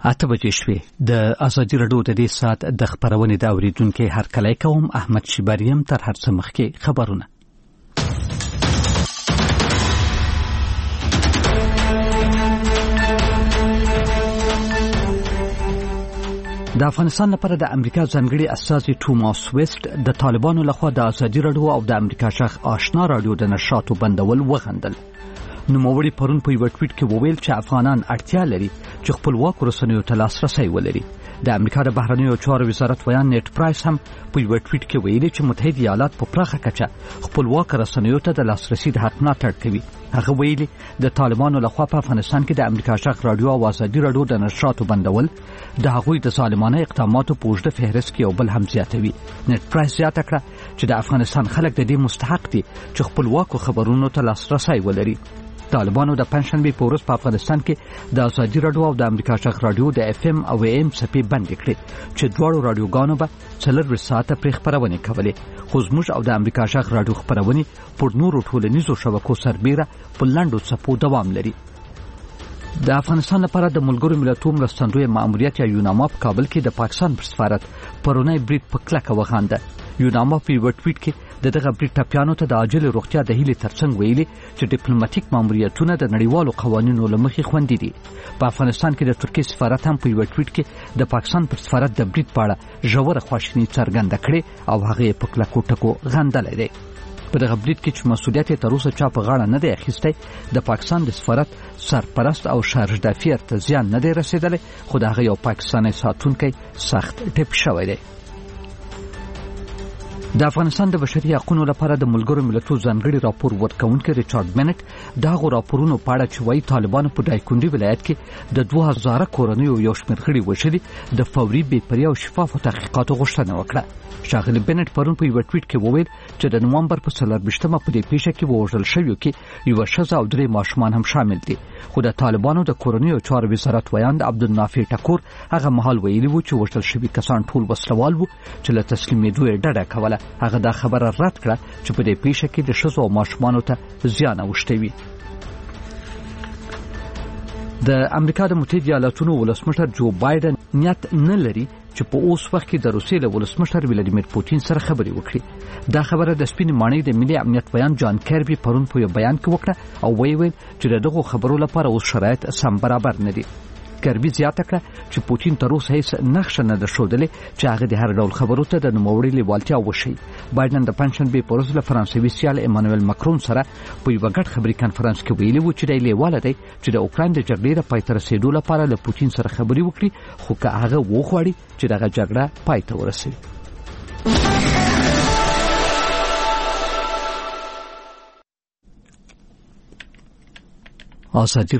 8 بجې شوې. د ازادي راډیو د دې ساعت د خبرونې د اوریدونکو هر کله کوم احمد شیباریم تر هر څه مخکې خبرونه. د افغانستان لپاره د امریکا ځانګړي استازي توماس ویسټ د طالبانو لخوا د ازادي راډیو او د امریکا شخ آشنا راډیو د نشراتو بندول وغندل. نوموړي پرون په یو ټویټ کې وویل چې افغانان اړتیا لري چې خپلواک رسنیو ته لاسرسی ولري. د امریکا د بهرنیو چارو وزارت ویان نیټ پرایس هم په یو ټویټ کې ویلي چې متحده ایالات په پراخه کچه خپلواک رسنیو ته د لاسرسي د حق ملاتړ کوي. هغه ویلي د طالبانو لخوا په افغانستان کې د امریکا شخ راډیو او ازادي راډیو د نشراتو بندول د هغوی د ظالمانه اقداماتو په اوږده فهرست کې یو بل هم زیاتوي. نیټ پرایس زیاته کړه چې د افغانستان خلک د دې مستحق دي چې خپلواک خبرونو ته لاسرسی ولري. طالبانو د پنځشنبه په ورځ په افغانستان کې د ازادي راډیو او د امریکا شخ راډیو د اف ام او ام صفحې بند کړې چې دواړو راډیوګانو به 4 ساعته پرې خبرونه کولې. خو زموږ او د امریکا شخ راډیو خبرونه پر نورو ټولنیزو شبکو سربېره په لاندو څپو دوام لري. د افغانستان لپاره د ملګرو ملتونو مرستندوی ماموریت یا یوناما په کابل کې د پاکستان پر سفارت پرونی برید په کلکه وغانده. یوناما په یو ټویټ کې دغه برید ټاپیانو ته د عاجل روغتیا د هیلې ترڅنګ ویلي چې ډیپلوماټیک ماموریتونه د نړیوالو قوانینو لمخې خوندي دي. په افغانستان کې د ترکیې سفارت هم په یو ټویټ کې د پاکستان پر سفارت د برید په اړه ژوره خواشیني څرګنده کړې او هغه په کلکو ټکو غندلې ده. په دغه برید کې چې مسؤلیت یې تر اوسه چا په غاړه نه دی اخیستی، د پاکستان د سفارت سرپرست او شارژدافیر ته زیان نه دی رسیدلی، خو د هغه یو پاکستاني ساتونکی سخت ټپ شوی دی. د افغانستان د بشري حقوقو لپاره د ملګرو ملتونو ځانګړي راپور ورکونکي ریچارډ بنټ دغه راپورونو په اړه چې وايي طالبانو په دایکندي ولایت کې د 2000 کورنیو یو شمېر غړي وشلي د فوري بې پرې او شفافو تحقیقاتو غوښتنه وکړه. ښاغلي بنټ پرون په یو ټویټ کې وویل چې د نومبر په 24مه په دې پیښه کې وژل شویو کې یو ښځه او 3 ماشومان هم شامل دي. خو د طالبانو د کورنیو چارو وزارت ویاند عبدالنافع ټکور هغه مهال ویلي و چې وژل شوي کسان ټول وسلوال وو چې له تسلیمېدو یې ډډه کوله. هغه دا خبره رد کړه چې په دې پیښه کې د ښځو او ماشومانو ته زیان اوښتی وي. د امریکا د متحده ایالاتونو ولسمشر جو بایدن نیت نه لري چې په اوس وخت کې د روسیې له ولسمشر ولادیمیر پوتین سره خبرې وکړي. دا خبره د سپین ماڼۍ د ملي امنیت ویان جان کیربي پرون په یو بیان کې وکړه او ویل چې دغه خبرو لپاره اوس شرایط سم برابر نه دي. کیربي زیاته کړه چې پوتین تر اوسه هیڅ نقشه نه درښودلې چې هغه د هر ډول خبرو ته د نوموړي لیوالتیا وشي. بایدن د پنځشنبه په ورځ له فرانسوي سیال ایمانوئل ماکرون سره په یو غټ خبري کانفرنس کې ویلي و چې د لیواله دی چې د اوکراین د جګړې د پای ته رسیدو لپاره له پوتین سره خبري وکړي، خو که هغه وغواړي چې دغه جګړه پای ته ورسوي. ازادي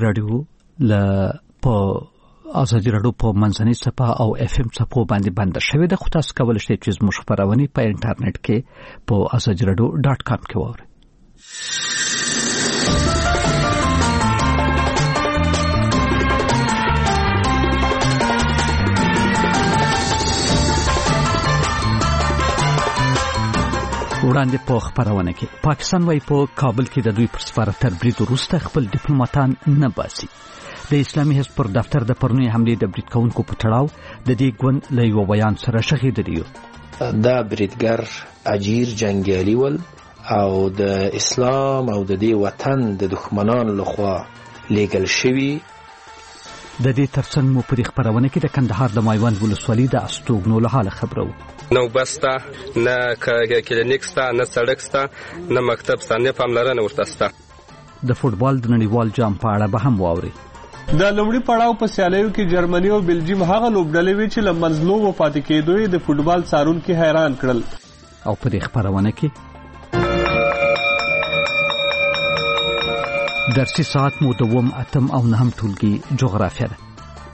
راډیو په منځنۍ صفحه او اف ام صفحو باندې بند شوې ده، خو تاسو کولی شئ چې زموږ خبرونه په انټرنیټ کې په azadieradio.com کې واورئ. وړاندې په خبرونه کې پاکستان وايي په کابل کې د دوی پر سفارت تر برید وروسته خپل ډیپلوماټان نه باسي. د اسلامي حزب پر دفتر د پرونی حملې د برید کوونکو په تړاو د دې ګوند له یو بیان سره شهیدلی یو. دا بریدګر اجیر جنگیالي ول او د اسلام او د دې وطن د دښمنانو لخوا لیګل شوی. د دې ترڅنګ مو په خبرونه کې د کندهار د مایوند ولسوالۍ د استوګنو له حال خبرو. نو بستا نه کلینیک ستا نه سړک ستا نه مکتب ستا نه پاملرنه ورته ستا. د فوټبال د نړیوال جام په اړه به هم واوري. د لومړي پړاو په سیالیو کې جرمني او بلجیم هغه لوبډلې وې چې له منځلو وفات کېدو د فوټبال څارونکو حیران کړل. او په دې خبرونه کې درسي ساعت مو دوم اتم او نهم ټولګي جغرافیه ده.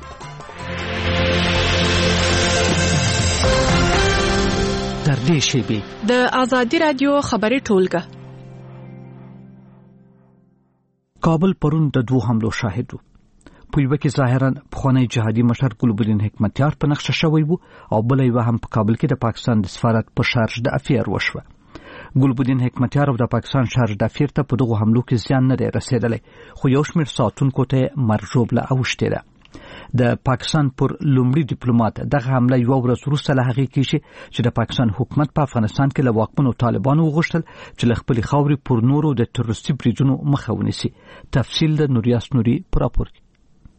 تر دې شیبې د ازادي رادیو خبري ټولګه. کابل پرون د 2 حملو شاهد و. په یو کې ظاهرا پخوانی جهادي مشر ګلبدین حکمتیار په نقشه شوی وو او بل یو هم په کابل کې د پاکستان د سفارت په شارج د افیر وشوه. ګلبدین حکمتیار او د پاکستان شارج د افیر ته په دغه حملو کې زیان نه دی رسیدلی، خو یو شمېر ساتونکو ته مرجوب له اوښتې ده. د پاکستان پر لومړي ډیپلوماټ دغه حمله یو ورځ وروسته له هغې کېږي چې د پاکستان حکومت په افغانستان کې له واکمنو طالبانو وغوښتل چې له خپلې خاورې پر نورو د تروریستي بریدونو مخه ونیسي. تفصیل د نوریاس نوري په راپور کې.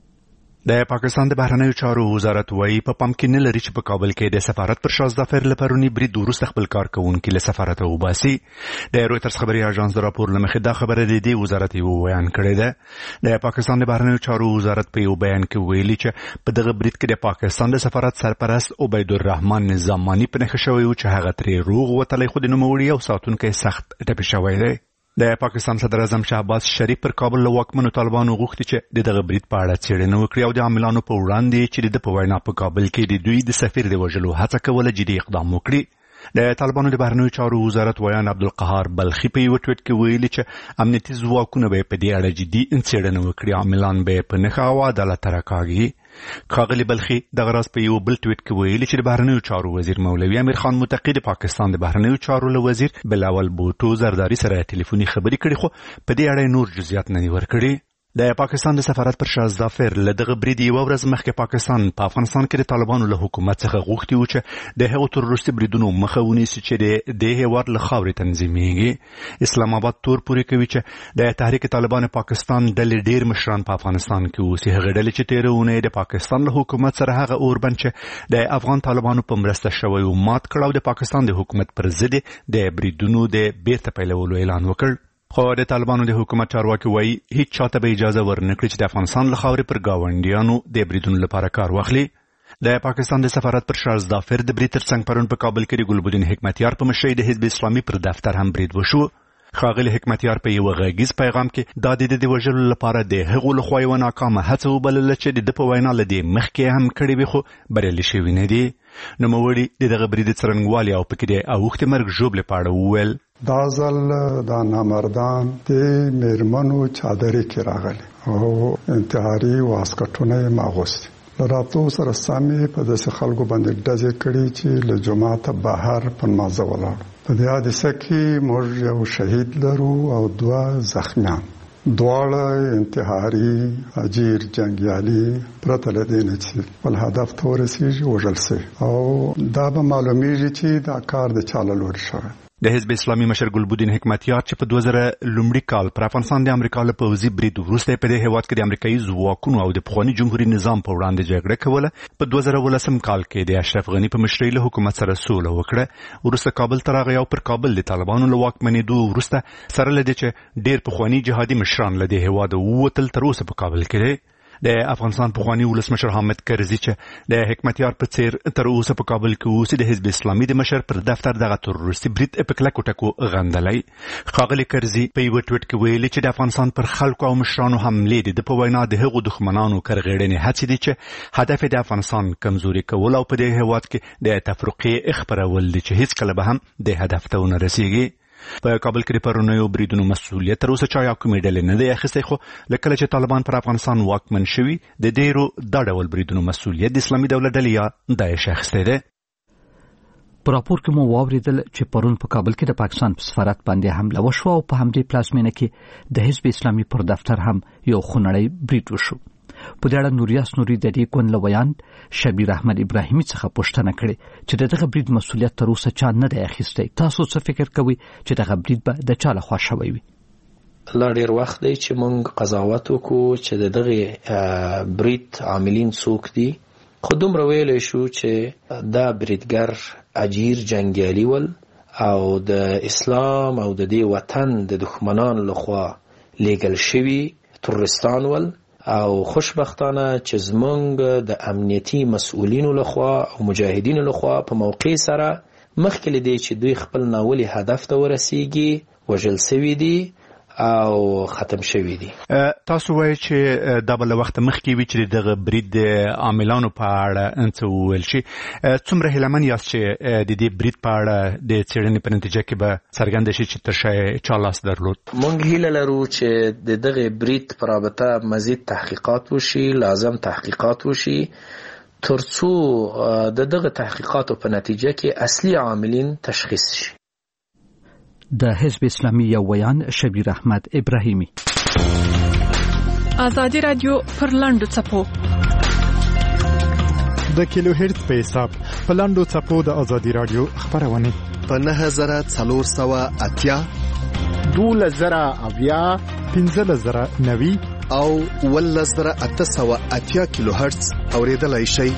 د پاکستان د بهرنیو چارو وزارت وايي په پام کې نه لري چې په کابل کې د سفارت پر شاه ظفر لپرونی برید وروسته خپل کارکونکي له سفارت وباسي. د رويټرز خبري اژانس د راپور لمخې دا خبره د وزارت یو بیان کړی ده. د پاکستان د بهرنیو چارو وزارت په یو بیان کې ویلي چې په دغه برید کې د پاکستان د سفارت سرپرست عبید الرحمن نظامانی په نښه شوی او چې هغه ترې روغ وتلی خو د نوموړي او ساتونکي سخت ټپي شوی دی. د پاکستان صدر اعظم شهباز شریف پر کابل له واکمنو طالبانو غوښتي چې دغه برید په اړه څېړنه وکړي او د عاملانو په وړاندې چې د په وینا په کابل کې د دوی د سفیر د وژلو هڅه کوله جدي اقدام وکړي. د طالبانو د بهرنیو چارو وزارت ویان عبدالقهار بلخي په یو ټویټ کې ویلي چې امنیتي ځواکونه به په دې اړه جدي څېړنه وکړي، عاملان به په نښه او عدالت ته راکاږي. ښاغلي بلخي دغه راز په یو بل ټویټ کې ویلي چې د بهرنیو چارو وزیر مولوي امیر خان متقي د پاکستان د بهرنیو چارو له وزیر بلاول بوټو زرداری سره ټلیفوني خبرې کړې خو په دې اړه نور جزئیات نه دي ورکړي. د پاکستان د سفارت پر شاه ظفر له دغه برید یو ورځ مخکې پاکستان په افغانستان کې د طالبانو له حکومت څخه غوښتي و چې د هغو تروریستي بریدونو مخه ونیسي چې د هېواد له خاورې تنظیمېږي. اسلام آباد تور پورې کوي چې د تحریک طالبان پاکستان ډلې ډېر مشران په افغانستان کې اوسي. هغه ډلې چې تېره اونۍ د پاکستان له حکومت سره هغه اوربند چې د افغان طالبانو په مرسته شوی و مات کړ او د پاکستان د حکومت پر ضد د بریدونو د بیرته پیلولو اعلان وکړ. خو د طالبانو د حکومت چارواکي وایي هیڅ چاته به اجازه ورنکړي چې د افغانستان له خاورې پر ګاونډیانو د بریدونو لپاره کار واخلي. د پاکستان د سفارت پر شاه ظفر د برید ترڅنګ پرون په کابل کې د ګلبدین حکمتیار په مشرۍ د حزب اسلامي پر دفتر هم برید وشو. ښاغلي حکمتیار په یو غږیز پیغام کې دا د وژلو لپاره د هغو لخوا یوه ناکامه هڅه وبلله چې د په وینا له دې مخکې هم کړې وي خو بریالي شوي نه دي. نوموړي د دغه برید څرنګوالي او پکې د اوښتې مرګ ژوبلې په اړه وویل دا ځل دا نامردان د میرمنو چادرې کې راغلي او انتحاري واسکټونه یې ماغوستي. له راتلو سره سمې په داسې خلکو باندې ډزې کړي چې له جوماته بهر په مازه ولاړ. په دې حادثه کې موږ یو شهید لرو او 2 زخمیان. دواړه انتحاري اجیر جنگیالي پرته له دې نه چې خپل هدف ته ورسېږي وژل سوي او دا به معلومیږي چې دا کار د چا له لورې شوی. د حزب اسلامي مشر ګلبدین حکمتیار چې په 2000 لومړي کال پر افغانستان د امریکا له پوځي برید وروسته په دې هېواد کې د امریکایي ځواکونو او د پخواني جمهوریت نظام په وړاندې جګړه کوله، په 2018 کال کې د اشرف غني په مشرۍ له حکومت سره سوله وکړه. وروسته کابل ته راغی او پر کابل د طالبانو له واکمنېدو وروسته سره له دې چې ډېر پخواني جهادي مشران له دې هېواده ووتل تر اوسه په کابل کې دی. د افغانستان پخواني ولسمشر حامد کرزي چې د حکمتیار په څیر تر اوسه په کابل کې اوسي د حزب اسلامي د مشر پر دفتر دغه تروریستي برید په کلکو ټکو غندلی. ښاغلي کرزي په یو ټویټ کې ویلي چې د افغانستان پر خلکو او مشرانو حملې د په وینا د هغو دښمنانو کرغېړنې هڅې دي چې هدف د افغانستان کمزوري کول او په دې هېواد کې د تفرقې خپرول دي چې هیڅکله به هم د هدف ته ونه رسیږي. په کابل کې د پرونیو بریدونو مسؤلیت تر اوسه چا یا کومې ډلې نه دی اخیستی، خو له کله چې طالبان پر افغانستان واکمن شوي د ډېرو دا ډول بریدونو مسؤلیت د اسلامي دولت ډلې یا داعش اخیستی دی. په راپور کې مو واورېدل چې پرون په کابل کې د پاکستان په سفارت باندې حمله وشوه او په همدې پلازمینه کې د حزب اسلامي پر دفتر هم یو خونړی برید وشو. په دې اړه نوریاس نوري د دې ګوند له ویان شبیر احمد ابراهیمي څخه پوښتنه کړې چې دغه برید مسؤلیت تر اوسه چا نه دی اخیستی. تاسو څه فکر کوئ چې دغه برید به د چا لخوا شوی وي؟ لا ډېر وخت دی چې موږ قضاوت وکړو چې د دغه برید عاملین څوک دي، خو دومره ویلی شو چې دا بریدګر اجیر جنګیالي ول او د اسلام او د دې وطن د دښمنانو لخوا لیږل شوي تروریستان ول او خوشبختانه چې زمونږ د امنیتي مسؤلینو لخوا او مجاهدینو لخوا په موقع سره مخکې له دې چې دوی خپل ناولي هدف ته ورسیږي وژل سوي دي او ختم شوي دي. تاسو وایئ چې دا به له وخته مخکې وي چې دغه برید د عاملانو په اړه څه وویل شي. څومره هیلهمن یاست چې د دې برید په اړه د څېړنې په نتیجه کې به څرګنده شي چې تر شا چا لاس درلود؟ موږ هیله لرو چې د دغه برید په رابطه مزید تحقیقات وشي، لازم تحقیقات وشي ترڅو د دغه تحقیقاتو په نتیجه کې اصلي عاملین تشخیص شي. د حزب اسلامي یو ویان شبیر احمد ابراهیمي. آزادی رادیو پر لاندو څپو د کیلو هرتز په حساب په لاندو څپو د ازادي رادیو خبرونه په 9480 12090 15090 او 11880 کیلو هرتز اوریدلای شئ.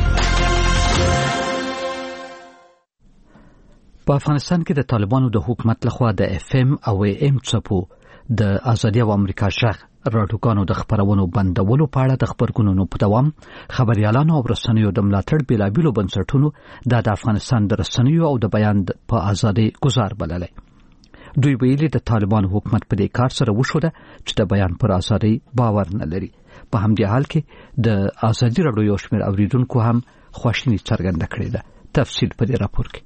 په افغانستان کې د طالبانو د حکومت لخوا د FM او AM څپو د ازادي او امریکا شغ راډیوګانو د خبرونو بندولو په اړه د خبرګونونو په دوام خبريالانو او رسنیو د ملاتړ بېلابېلو بنسټونو د افغانستان د رسنیو او د بیان په ازادي گزار بللی. دوی ویلي د طالبانو حکومت په دې کار سره وشوده چې د بیان پر ازادي باور نه لري. په همدې حال کې د ازادي راډیو یو شمېر اوریدونکو هم خواشیني څرګنده کړې ده. تفصیل په دې راپور کې.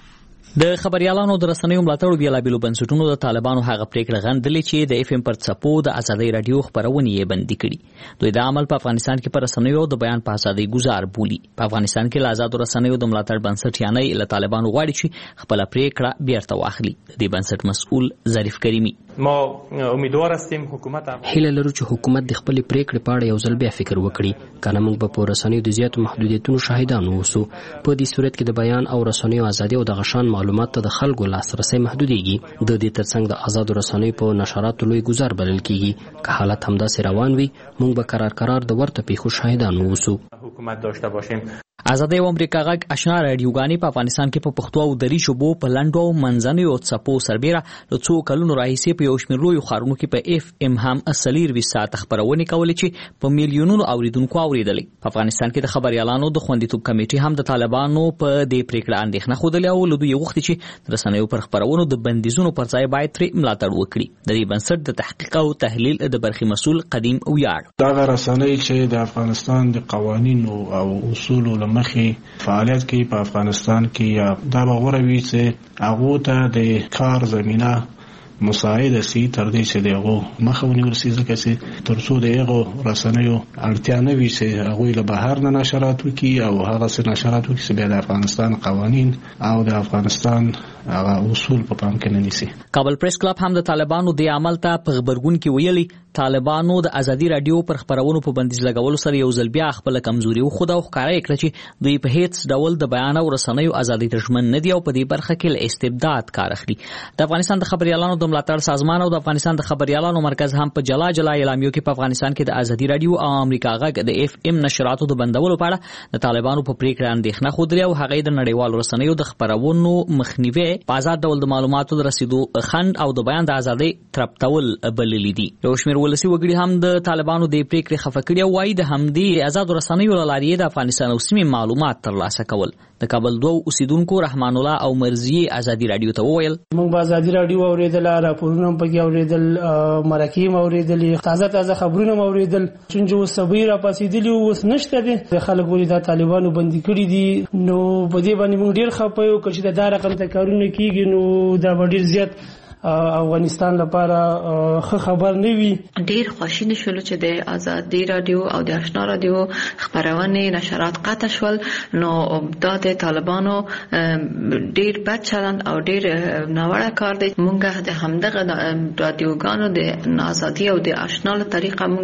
د خبريالانو د رسنیو ملاتړ بېلابېلو بنسټونو د طالبانو هغه پریکړه غندلې چې د FM پر څپو د ازادي رادیو خبرونه یې بندي کړي. دوی دا عمل په افغانستان کې پر رسنیو د بیان په ازادي گزار بولي. په افغانستان کې له آزادو رسنیو د ملاتړ بنسټ یعنی له طالبانو غواړي چې خپل پریکړه بیرته واخلي. د دې بنسټ مسؤل ظریف کریمی: ما امیدوار هستیم حکومت هیله لرو چې حکومت د خپل پریکړې په اړه یو ځل بیا فکر وکړي. کنه موږ به په رسنیو د زیاتو محدودیتونو شاهدان اوسو. په دې صورت کې د بیان او رسنیو ازادي او د غشان معلومات ته د خلکو لاسرسي محدودېږي. د دې ترڅنګ د آزادو رسنیو په نشراتو لوی گزار بلل کیږي. که حالت همداسې روان وي موږ به قرار د ورته پیښو شاهدان اوسو. حکومت داشته باشیم. ازادي او امریکا غږ آشنا رادیوګانې په افغانستان کې په پښتو او دری شوبو په لندو او منځنیو څپو سربېره له څو کلونو راهیسې په یو شمېر لویو ښارونو کې په FM هم 24 ساعت خبرونه کولې چې په میلیونونو اوریدونکو اوریدلې. په افغانستان کې د خبريالانو د خوندیتوب کمیټې هم د طالبانو په دې پریکړه اندېښنه خوده او له دوی غوښتي چې رسنیو پر خبرونو د بندیزونو پر ځای باید تر ملاتړ وکړي. د دې بنسټ د تحقیق او تحلیل د برخې مسؤل قدیم ویاړ: دا رسنۍ چې د افغانستان د قوانینو او اصولو لمخې فعالیت کوي په افغانستان کې یا دا غوړه وی چې هغه ته د کار زمينه مساعده سي تر دې چې دغه مخه ونیول سي ځکه چې ترڅو دغه رسنیو اړتیا نه وي چې هغه له بهر نه نشرات وکړي او هغه څه نشرات وکړي چې د افغانستان قوانين او د افغانستان هغه اصول په پام کې نه نیسي. کابل پریس کلب هم د طالبانو د عمل ته په خبرګون کې ویلي طالبانو د ازادي رادیو پر خبرونو په بندیز لګولو سره یو ځل بیا خپل کمزوري او خدا ښکارا کړ چې دوی په هیڅ ډول د بیان او رسنیو ازادي ترجمن نه دی او په دې برخه کې استبداد کار اخلي. د افغانستان د خبريالانو د ملاتړ سازمان او د افغانستان د خبريالانو مرکز هم په جلا اعلامیو کې په افغانستان کې د ازادي رادیو او امریکا غږ د FM نشراتو د بندولو په اړه د طالبانو په پریکړه اندېښنه خوده او هغه د نړیوالو رسنیو د خبرونو مخنیوي په آزاد ډول د معلوماتو د رسیدو خند او د بیان د ازادي ترپتول بللی دي. یو شمېر ولسی وګړي هم د طالبانو د پریکړې خفه کړي او وايي د همدې آزاد رسنیو لارې د افغانستان او سیمې معلومات ترلاسه کول. د کابل دوه اوسیدونکو رحمان الله او مرزي ازادي رادیو ته وویل: موږ به ازادي رادیو اوریدل، راپورونه پکې اوریدل، مرکې اوریدل، تازه خبرونه اوریدل. چې اوس صبر را پاسېدلی اوس نشته دي. خلک ولې د طالبانو بندي کړي دي نو په دې باندې موږ ډیر خپه یو چې دا رقم ته کارونه کیږي نو دا ډیر زیات افغانستان لپاره خبر نه وي. ډیر خوشاله شول چې د ازادي رادیو او د آشنا رادیو خبرونه نشرات قطع شول. نو د طالبانو ډیر بد چلند او ډیر ناوړه کار دی. مونږ د همدغه رادیوګانو د ازادي او د آشنا له طریقه مونږ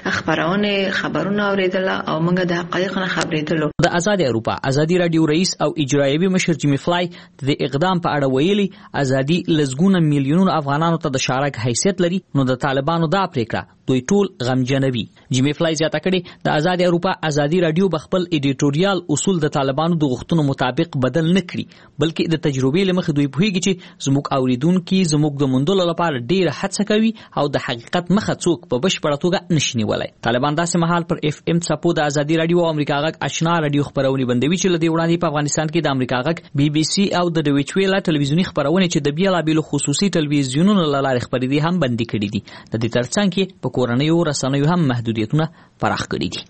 خبرونه اوریدل او مونږ د حقایق نه خبرېدل. د آزاد اروپا ازادي رادیو رئیس او اجرایوي مشر جیمی فلای د اقدام په اړه ویلي ازادي لزګونه میلیونونو افغانانو ته د شارک حیثیت لري نو د طالبانو دا پریکړه دوی ټول غمجنوي. جیمی فلای زیاته کړي د آزاد اروپا ازادي رادیو بخپل ایډیټوریال اصول د طالبانو د غوښتنو مطابق بدل نه کړي بلکې د تجربې لمخې دوی پوهیږي چې زموږ اوریدونکو زموږ د موندلو لپاره ډیره هڅه کوي او د حقیقت مخه څوک په بشپړه توګه نشي نیولای. طالبان داسې مهال پر FM څپو د آزادي رادیو او امریکا غږ آشنا رادیو خبرونه بندوي چې لدی وړاندې په افغانستان کې د امریکا غږ BBC او د ډویچ ویلا ټلویزیونی خبرونه چې د بیلابېلو خصوصي ټلویزیونونو له لارې خبرې هم بندي کړي دي. د دې ترڅنګ په کورنیو رسنیو هم محدودیتونه پراخ کړي دي.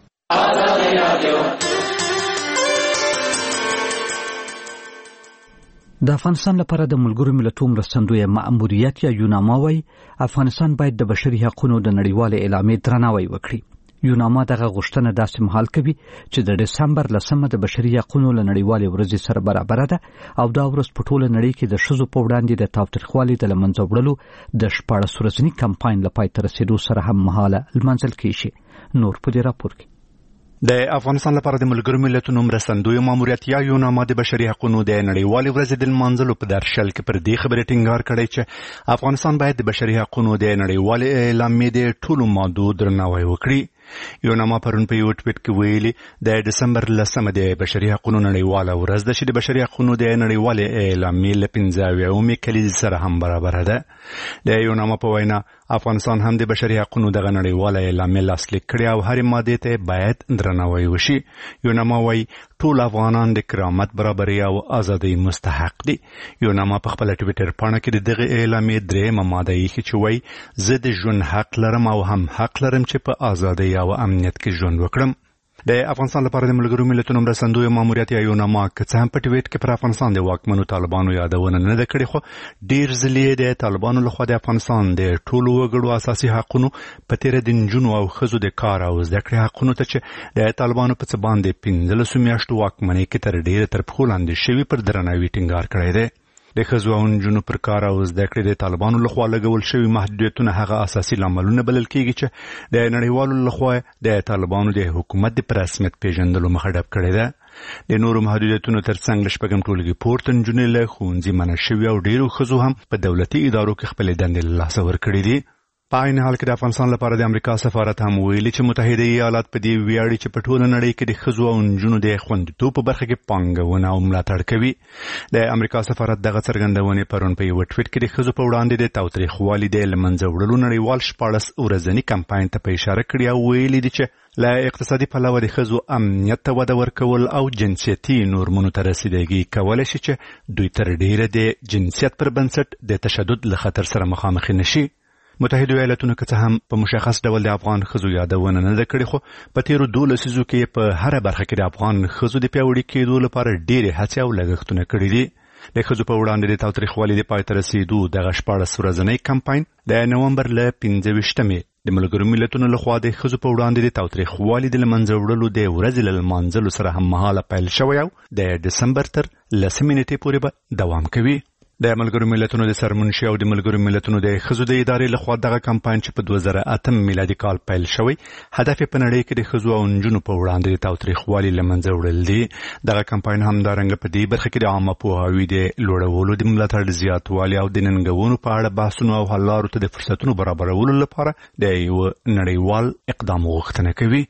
د افغانستان لپاره د ملګرو ملتونو مرستندوی مأموریت یا یوناما وايي افغانستان باید د بشري حقوقو د نړیوال اعلامیې درناوی وکړي. یوناما دغه غوښتنه داسې مهال کوي چې د دسمبر 10 د بشري حقوقو له نړیوال ورځې سره برابر ده او دا ورځ په ټوله نړۍ کې د ښځو په وړاندې د تاوتریخوالي د لمنځه وړلو د 14 ورځني کمپاین لپاره تر رسیدو سره هم مهاله لمانځل کیږي. نور په دې راپور کې د افغانستان لپاره د ملګرو ملتونو مرستندوی ماموریت یا یوناما د بشري حقوقو د نړیوالې ورځې د لمانځلو په درشل کې پر دې خبرې ټینګار کړی چې افغانستان باید د بشري حقوقو د نړیوالې اعلامیې د ټولو مادو درناوی وکړي. یوناما پرون په یو ټویټ کې ویلي د ډسمبر 10 د بشري حقوقو نړیواله ورځ ده چې د بشري حقوقو د نړیوالې اعلامیې له 15 کلیزې سره هم برابر ده. د یوناما په وینا افغانستان هم د بشري حقوقو دغه نړیواله اعلامیې لاسلیک کړي او هر ماده ته باید درناوی وشي. یوناما وايي ټول افغانان د کرامت، برابرۍ او ازادۍ مستحق دي. یوناما په خپل ټویټر پاڼه کې دغه اعلامیې درېمه ماده یې چې وايي زه د ژوند حق لرم او هم حق لرم چې په ازادۍ او امنیت کې ژوند وکړم. د افغانستان لپاره د ملګرو ملتونو مرستندوی ماموریت یا یوناما که څه هم په ټویټ کې پر افغانستان د واکمنو طالبانو یادونه نه ده کړې، خو ډیر ځلې د طالبانو لخوا د افغانستان د ټولو وګړو اساسي حقوقو په تیر د نجونو او ښځو د کار او زده کړې حقوقو ته چې د طالبانو په څه باندې 15 میاشتو واکمنۍ کې تر ډیره تر پښو لاندې شوي پر درناوي ټینګار کړی دی. د ښځو او نجونو پر کار او زده کړې د طالبانو لخوا لګول شوي محدودیتونه هغه اساسي لاملونه بلل کېږي چې د نړیوالو لخوا د طالبانو د حکومت د په رسمیت پیژندلو مخه ډب کړې ده. د نورو محدودیتونو ترڅنګ له شپږم ټولګي پورته نجونې له ښوونځي منع شوي او ډیرو ښځو هم په دولتي ادارو کې خپلې دندې له لاسه ورکړې دي. په عین حال کې د افغانستان لپاره د امریکا سفارت هم ویلي چې متحده ایالات په دې ویاړي چې په ټوله نړۍ کې د ښځو او نجونو د خوندیتوب په برخه کې پانګونه او ملاتړ کوي. د امریکا سفارت دغه څرګندونې پرون په یو ټویټ کې د ښځو په وړاندې د تاوتریخوالي د له منځه وړلو نړیوال 14 ورځني کمپاین ته په اشاره کړې او ویلي دي چې له اقتصادي پلوه د ښځو امنیت ته وده ورکول او جنسیتي نورمونو ته رسیدګي کولی شي چې دوی تر ډیره د جنسیت پر بنسټ د تشدد له خطر سره مخامخ نشي. متحده ایالاتونو که څه هم په مشخص ډول د افغان ښځو یادونه نه ده کړې، خو په تیرو 12 لسیزو کې په هره برخه کې د افغان ښځو د پیاوړي کېدو لپاره ډېرې هڅې او لګښتونه کړي دي. د ښځو په وړاندې د تاوتریخوالي د پای ته رسیدو دغه 14 ورځنی کمپاین د نومبر له 15 د ملګرو ملتونو لخوا د ښځو په وړاندې د تاوتریخوالي د له منځه وړلو د ورځې له لمانځلو سره هممهاله پیل شوی او د ډسمبر تر 10 نیټې پورې به دوام کوي. د ملګرو ملتونو د سرمنشي او د ملګرو ملتونو د ښځو د ادارې لخوا دغه کمپاین چې په 2008 میلادي کال پیل شوی هدف په نړۍ کې د ښځو او نجونو په وړاندې د تاوتریخوالي له منځه وړل دي. دغه کمپاین همدارنګه په دې برخه کې د عامه پوهاوي د لوړولو، د ملاتړ زیاتوالي او د ننګونو په اړه بحثونو او حل لارو ته د فرصتونو برابرولو لپاره د یو نړیوال اقدام غوښتنه کوي.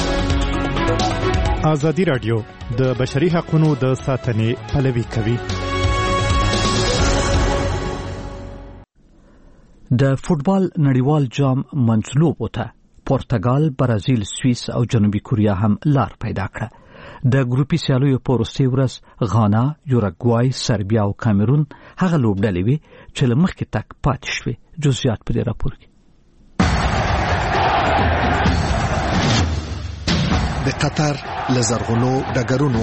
ازادي راډیو د بشري حقوقو د ساتنې پلوي کوي. د فوټبال نړیوال جام منځلوبو ته پرتګال، برازیل، سوئیس او جنوبي کوریا هم لار پیدا کړه. د ګروپي سیالیو په وروستۍ ورځ غانا، یوروګوای، سربیا او کامرون هغه لوبډلې وې چې له مخکې تک پاتې شوې. جزئیات په دې راپور کې. د قطر له زرغونو ډګرونو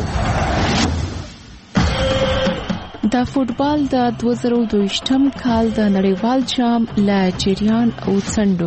د فوټبال د 2022م کال د نړیوال جام له جریان او څنډو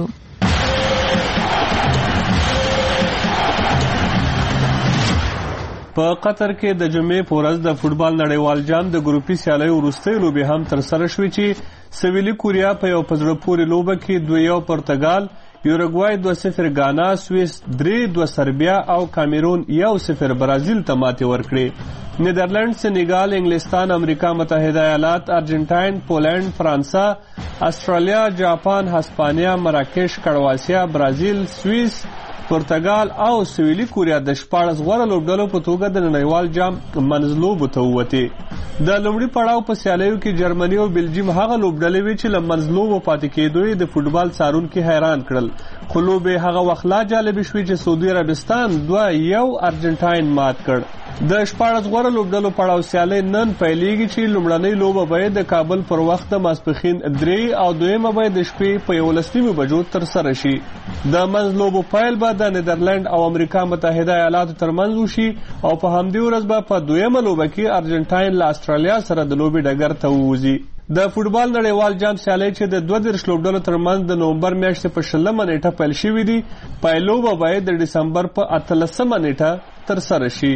په قطر کې د جمعې په ورځ د فوټبال نړیوال جام د ګروپي سیالیو وروستۍ لوبې هم ترسره شوې چې سویلي کوریا په یو په زړه پورې لوبه کې 2-1 پرتګال، یوروګوای 2-0 غانا، سوئیس 3-2 سربیا او کامرون 1-0 برازیل ته ماتې ورکړې. نیدرلند، سنیګال، انګلستان، امریکا متحده ایالات، ارجنټاین، پولند، فرانسه، استرالیا، جاپان، هسپانیا، مراکش، کرواسیا، برازیل، سوئیس، پرتګال او سویلي کوریا د 14 غوره لوبډلو په توګه د نړیوال جام منځلوبو ته ووتې. د لومړي پړاو په سیالیو کې جرمني او بلجیم هغه لوبډلې وې چې له منځلوبو پاتې کېدو یې د فوټبال څارونکي حیران کړل، خو لوبې هغه وخت لا جالبې شوې چې سعودي عربستان 2-1 ارجنټاین مات کړ. د 14 غوره لوبډلو پړاو سیالۍ نن پیلېږي چې لومړنۍ لوبه به د کابل پر وخت د ماسپښین 3 او دویمه به د شپې په 11 بجو ترسره شي. د منځلوبو پیل به د نیدرلند او امریکا متحده ایالاتو ترمنځ وشي او په همدې ورځ به په دویمه لوبه کې ارجنټاین له استرالیا سره د لوبې ډګر ته ووځي. د فوټبال نړیوال جام سیالۍ چې د 32 لوبډلو ترمنځ د نومبر میاشتې په 20 نیټه پیل شوې دي، پایلوبه به د دسمبر په 18 نیټه ترسره شي.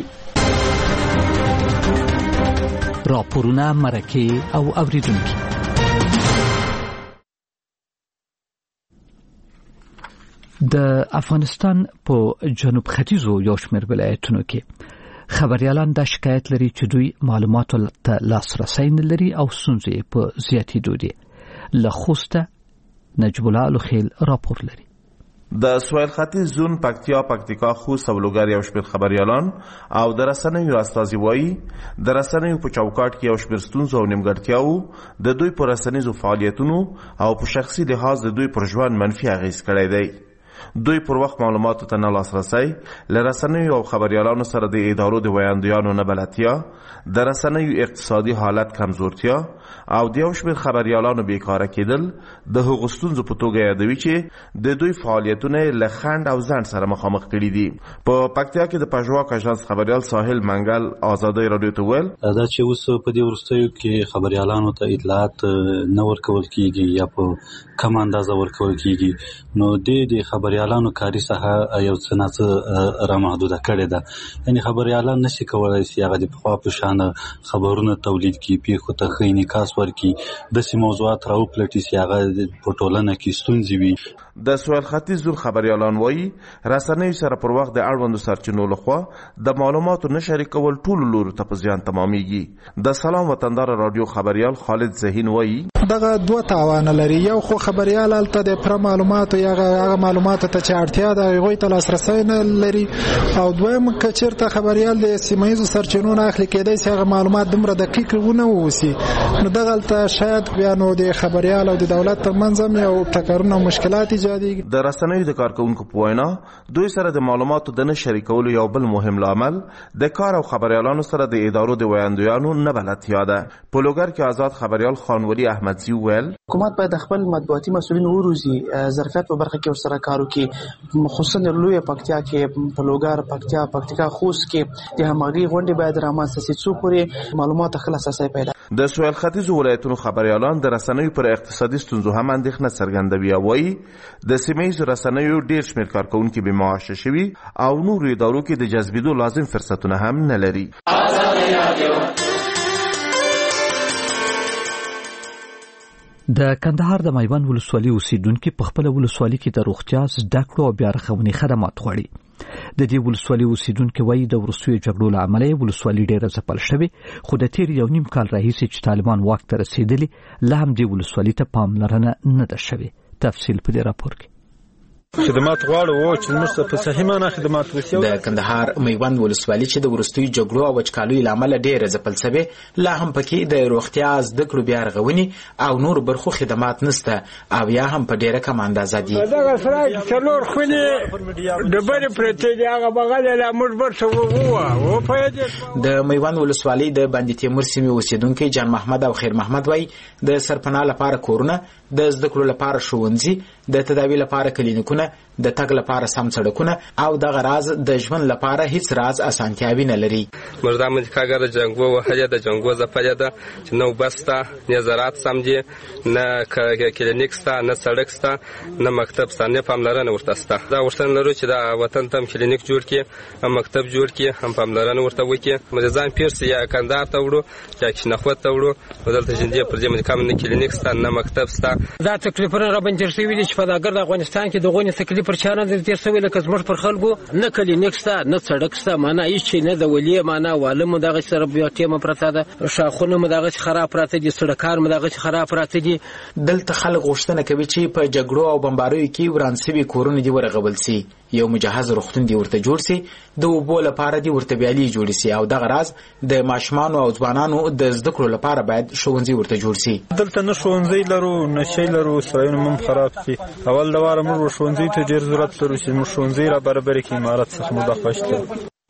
راپورونه، مرکې او اوریدونکي. د افغانستان په جنوب ختیځو یو شمېر ولایتونو کې خبريالان دا شکایت لري چې دوی معلوماتو ته لاسرسی نه لري او ستونزې په زیاتېدو دي. له خوسته نجیب الله الخیل راپور لري. د سویل ختیځ زون پکتیکا خوست او لوګر یو شمېر خبريالان او د رسنیو استازي وایي د رسنیو په چوکاټ کې یو شمېر ستونزو او نیمګړتیاوو د دوی په رسنیزو فعالیتونو او په شخصي لحاظ د دوی پر ژوند منفي اغېز کړی دی. دوی پر وخت معلوماتو ته نه لاسرسی، له رسنیو او خبريالانو سره د ادارو د ویاندویانو نه بلدتیا، د رسنیو اقتصادي حالت کمزورتیا او د یو شمېر خبريالانو بیکاره کېدل د هغو ستونزو په توګه یادوي چې د دوی فعالیتونه له خنډ او ځنډ سره مخامخ کړي دي. په پکتیا کې د پژواک اژانس خبريال ساحل منګل آزادۍ رادیو ته ویل دا چې اوس په دې وروستیو کې خبريالانو ته اطلاعات نه ورکول کیږي یا په کم اندازه ورکول کیږي، نو د خبريالانو کاري ساحه یو څه نه را محدوده کړې ده. یعنی خبريالان نشي کولای چې هغه د پخوا په شان خبرونه تولید کړي، پیښو ته ښه انعکاس ورکړي، داسې موضوعات راوپلټي چې هغه په ټولنه کې ستونزې وي. د سویل ختیځ زون خبريالان وایي رسنیو سره پر وخت د اړوندو سرچینو لخوا د معلوماتو نه شریکول ټولو لورو ته په زیان تمامیږي. د سلام وطندار رادیو خبريال خالد زهین وایي دغه دوه تاوان لري. یو خو خبريال هلته د پر معلوماتو یا هغه معلوماتو ته چې اړتیا ده هغوی ته لاسرسی نه لري، او دویم که چېرته خبريال د سیمه ییزو سرچینو نه اخلي کېدای شي هغه معلومات دومره دقیق ونه اوسي، نو دغلته شاید بیا نو د خبريال او د دولت ترمنځ هم یو ټکرونه او مشکلات ایجادېږي. د رسنیو د کارکوونکو په وینا دوی سره د معلوماتو د نه شریکولو یو بل مهم لامل د کار او خبريالانو سره د ادارو د ویاندویانو نه بلدتیا ده. په لوګر کې آزاد خبريال خانولي احمدزي ویل حکومت باید خپل مطبوعاتي مسؤلین وروزي، ظرفیت په برخه کې ورسره کار وکړي، خصوصا د لوی پکتیا کې په لوګر پکتیکا خوست کې د همغږي غونډې باید رامنځته شي څو پورې معلومات خلاصه پیدا. د سویل ختیځ ولایتونو خبريالان د رسنیو پر اقتصادي ستونزو هم اندېښنه څرګندوي او وایي د سیمه ییزو رسنیو ډېر شمېر کارکوونکي بې معاشه شوي او نورو ادارو کې د جذبېدو لازم فرصتونه هم نه لري. د کندهار د میوند ولسوالۍ اوسیدونکو په خپل ولسوالۍ کې د روغتیا زده کړو او بیا رغونې خدمات غواړي. د دې ولسوالۍ اوسیدونکو وایي د وروستیو جګړو له امله ولسوالۍ ډېره ځپل شوې، خو د تیر 1.5 کال راهیسې چې طالبان واک ته رسېدلي لا هم دې ولسوالۍ ته پاملرنه نه ده شوې. تفصیل په دې راپور کې. خدمات غواړو چې موږ په صحیح معنا خدمات وشي. د کندهار میوند ولسوالۍ چې د وروستیو جګړو او وچکالیو له امله ډېره ځپل شوې، لا هم پکې د روغتیا زده کړو بیا رغونې او نور برخو خدمات نشته او یا هم په ډېره کم اندازه دي. دغه سړی څلور خونې ډبرې پرتې دي، هغه بغل یې لا موږ برڅه وپوهېدې. د میوند ولسوالۍ د بندي تیمور سیمې اوسیدونکی جان محمد او خیر محمد وایي د سرپناه لپاره کورونه، د زده کړو لپاره ښوونځي، د تداوی لپاره کلینیکونه، د تګ لپاره سم سړکونه او دغه راز د ژوند لپاره هیڅ راز اسانتیاوي نه لري. موږ د امریکا د جنګو وهلې د جنګو ځپلې ده چې نو بسته نه زراعت سم دي، نه کلینیک سته، نه سړک سته، نه مکتب سته، نه پاملرنه ورته سته. دا غوښتنه لرو چې د وطن ته کلینیک جوړ کړي، هم مکتب جوړ کړي، هم پاملرنه ورته وکړي. مریضان پیرس یا کندهار ته وړو یا کښنخوت ته وړو، دلته چې پر دې باندې کوم نه کلینیک سته، نه مکتب سته. دا تکلیفونه را باندې شوي دي چې په دغه افغانستان کې دغه تکلیف پر چانه د تیر سوي لکه زموږ پر خلکو نه کلینیک سته، نه سړک سته، معنا هیڅ شی نه د ولې معنا والم دغه سره بیا ټیمه پراته ده، شاخونه مدغه خراب پراته دي، سړکار مدغه خراب پراته دي. دلته خلک غوښتنه کوي چې په جګړو او بمباریو کې ورانسوي کورونه دي ورغول سي، یو مجهز روغتون دی ورته جوړ سي، د اوبو لپاره دی ورته بیالي جوړ سي او دغه راز د ماشومانو او ځوانانو د زده کړو لپاره باید ښوونځي ورته جوړ سي. دلته نه ښوونځي لرو، نه شی لرو، سرایونه هم خراب دي. اول د واره موږ ښوونځي ته ډېر ضرورت لرو چې موږ ښوونځي را برابر کړي، امارات څخه مو دا خوښته.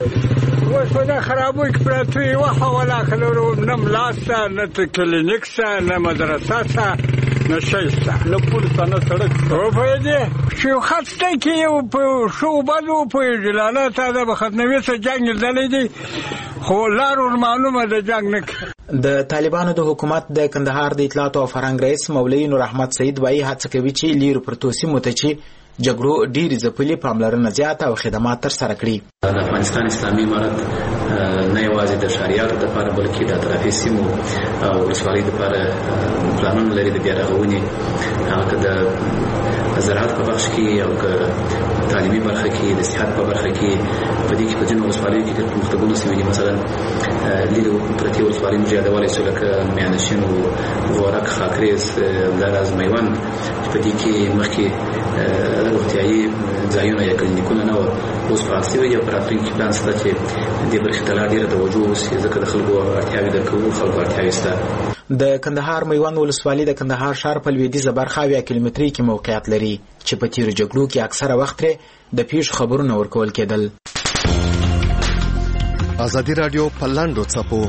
اوس په دا خرابوي کې پراته وي، وخه ولاکه لرو، نه ملا سته، نه کلینیک سته، نه مدرسه سته، نه شی سته، نه پول سته، نه سړک سته. وپوهېدې چې یو خط شته کې یو په ښو بدو وپوهېږي، لالا تا دا به ختموي څه جنګ لیدلی دی، خو لار ورمعلومه د جنګ نه کوي. د طالبانو د حکومت د کندهار د اطلاعات او فرهنګ رئیس مولوي نور احمد سعید وایي هڅه کوي چې لیرو پرتو سیمو ته چې جګړو ډېرې ځپلې پاملرنه زیاته او خدمات ترسره کړي. د افغانستان اسلامي امارت نه یوازې د ښاریانو لپاره بلکې د اطرافي سیمو او ولسوالۍ لپاره پلانونه لري د بیا رغونې، هغه د زراعت په بخش کې او تعلیمي برخه کې، د صحت په برخه کې. په دې کې په ځینو ولسوالیو کې د پرمختګونو سوي دي، مثلا لیرې پرتې ولسوالۍ موږ یادولی شو لکه میانشین، غورک، خاکریز، همداراز میوند. په دې کې مخکې روغتیایي ځایونه یا کلینیکونه نه وو، اوس فعال شوي دي او په راتلونکي کې پلان شته چې دې برخې ته لا ډېره توجه وشي، ځکه د خلکو اړتیاوې درک کوو، خلکو اړتیاوې شته. د کندهار میوند ولسوالۍ د کندهار ښار په لویدیځه برخه 8 کیلومترۍ کې موقعیت لري چې په تیرو جګړو کې اکثره وخت د پیښو خبرونه ورکول کېدل. ازادي رادیو په لاندو څپو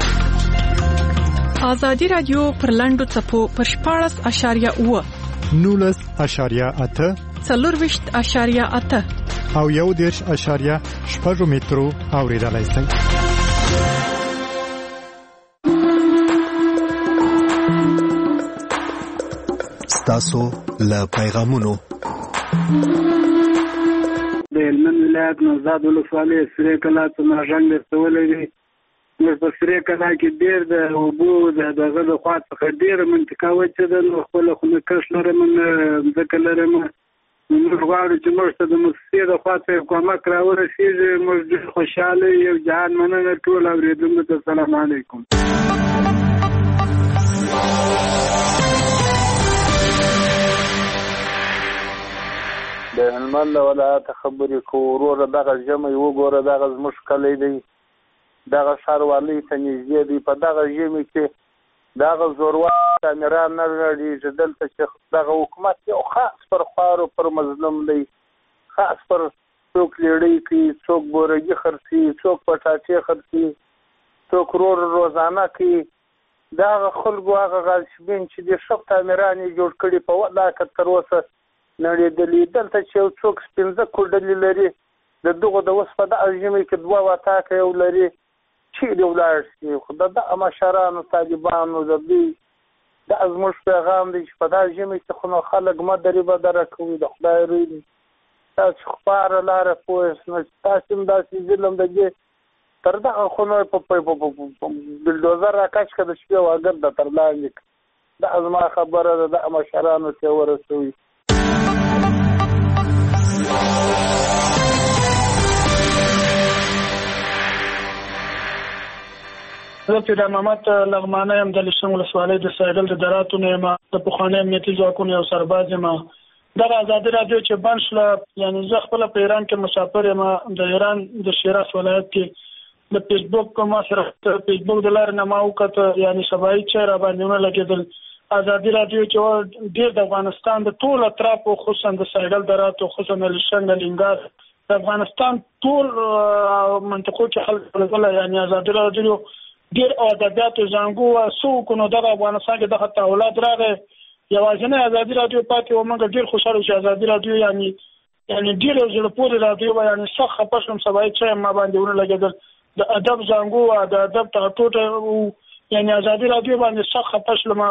ازادي رادیو پر لاندو څپو پر 14.8 19.8 24.8 او 1.6 مترو اوریدلای شئ. تاسو له پیغامونو د هلمند ولایت نوزاد ولسوالۍ سرې کلا څومره رنګ رسولی دی. موږ په سرې کلا کې ډېر د اوبو د دغه د خوا څخه ډېره منطقه وچه ده، نو خپله خو نه کښت لرم نه ځمکه لرم. موږ غواړو چې موږ ته د موسسې د خوا څخه کومک راورسېږي. موږ ډېر خوشحاله یو. جهان مننه ټول اورېدونکو ته. السلام علیکم. د هلمند ولایت خبرې کوو. وروره دغه ژمی وګوره، دغه زموږ کلی دی، دغه ښاروالۍ ته نږدې دی. په دغه ژمي کې دغه زوروال تعمیران نه لړېږي. دلته چې دغه حکومت یو خاص پر خوارو پر مظلوم دی، خاص پر څوک لیړۍ کوي، څوک بورګي خرڅوي، څوک پټاټې خرڅوي، څوک روزانه کوي. دغه خلکو هغه غاصبین چې د ښه تعمیران یې جوړ کړي په ولاکه تر اوسه نړېدلي. دلته چې یو څوک 15 کوډلې لري، د دغو د اوس په دغه ژمي کې 2 وطاکه یو لري، چیرې ولاړ شي؟ خو د دغه مشرانو طالبانو د دوی دا زموږ پیغام دی چې په دغه ژمي کې خو نو خلک مه درې بدره کوي. د خدای روی دی، تاسو خپاره لاره پوه نو تاسو هم داسې ظلم د دې تر دغه خو نو په بلډوزر راکش که د شپې واګر د تر لاندې دا زما خبره ده. د مشرانو ته ورسوي. زه پیدا محمد لغمانه یم، د لشن ولسوالۍ د سایډل د دراتو نه یم، د پخواني امنیتي ځواکونو یو سرباز یم. دغه ازادي رادیو چې بند شوله، یعنې زه خپله په ایران کې مسافر یم، د ایران د شیراز ولایت کې. د فیسبوک ما سره فیسبوک د لارې نه ما وکته، یعنې سبایي چای را باندې ونه لګېدل. ازادي رادیو چې ډېر د افغانستان د ټول اطرافو، خصوصا د سایډل دراتو، خصوصا د لشن، د لینګار، د افغانستان ټول منطقو کې خلک ولګله. یعنې ازادي رادیو ډېر ادبیاتو زانګو څو کو نو دغه افغانستان کې دغه تحولات راغی. یوازینی ازادي رادیو پاتې و. موږ ډېر خوشحاله چې ازادي رادیو یعنې ډېر زړه پورې رادیو وه. یعنې سخت خفه شوم، سبایي چای ما باندې ونه لګېدل. د ادب زانګو وه، د ادب ټاټوټه و. یعنې ازادي رادیو باندې سخت خفه شلم.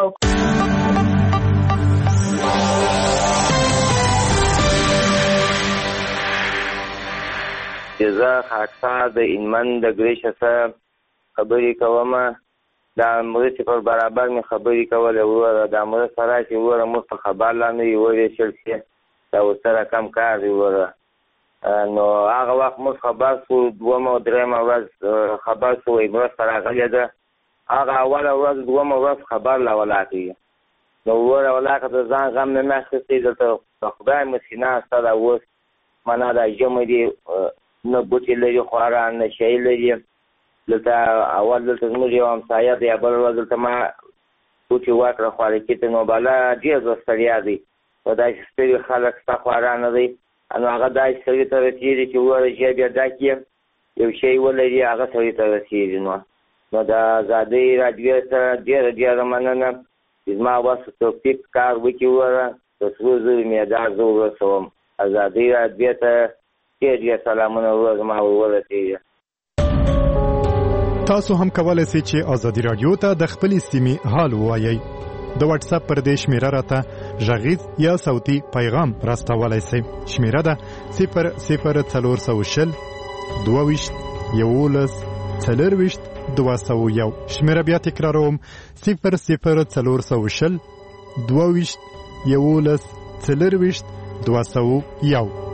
زه خاکسا د هلمند د ګریشه څخه خبرې کوم. د مرستې پر برابر مې خبرې کولې. وروره دا مرسته راشي، وروره موږ په خبر لا نه یو وویشل شي، دا ورسره کم کار دی. وروره نو هغه وخت موږ خبر شو، 2 او 3 ورځ خبر شو وایي مرسته راغلې ده. هغه اوله ورځ 2 ورځ خبر لا ولاکېږي. نو وروره ولاکه د ځان غم مې نه اخیستی. دلته د خدای مسکینه سته ده اوس، معنا دا ژمی دی، نه بوټي لري خورا، نه شی لري. دلته اول دلته زموږ یو همسایه دی، بل ورځ دلته ما بوټي ورکړه خوارکي ته، نو بله ډېر زه ستړیا دی. په داسې ستړي خلک شته خورا نه دی. نو هغه داسې سړي ته رسېږي چې ووایي ژر بیا ډک یې یو شی ولري، هغه سړي ته رسېږي. نو د ازادۍ راډیو ته ډېره ډېره مننه چې زما وس توفیق کار وکړي. وروره د سرو زرو مېدال زه ورسوم. ازادۍ راډیو ته ډېر ډېر سلامونه وروره زما ورسېږي. تاسو هم کولای شئ چې ازادي رادیو ته د خپل سیمې حال ووایئ. د واتس اپ پر دې شمیره راته غږیز یا صوتي پیغام راستولای شئ. شمیره ده 00420 22 11 00 شمیره بیا تکراروم 00 420 11 40 201